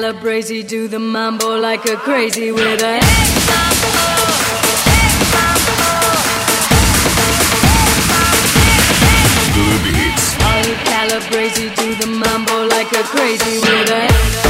calabrese, do the mambo like a crazy with a Club Hits. All you calabrese, do the mambo like a crazy with a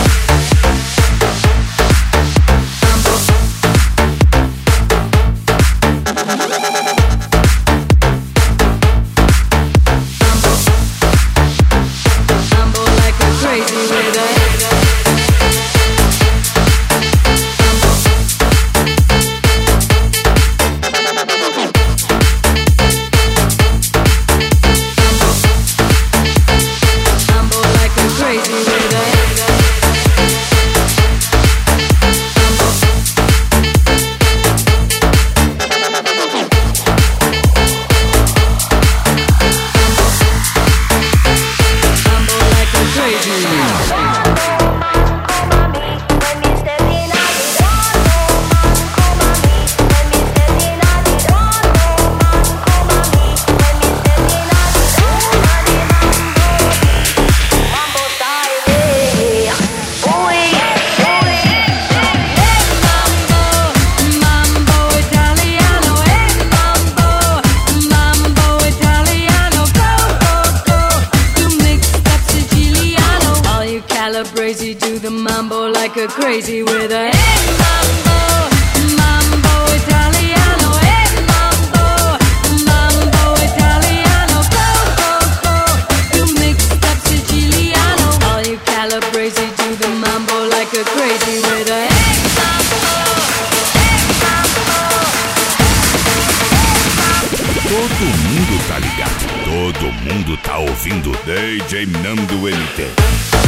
crazy, do the mambo like a crazy with a mambo, mambo Italiano, mambo, mambo Italiano, go, go, go, you mixed up Siciliano. All you calabrese, do the mambo like a crazy with a Todo mundo tá ligado, todo mundo tá ouvindo DJ Nando MT.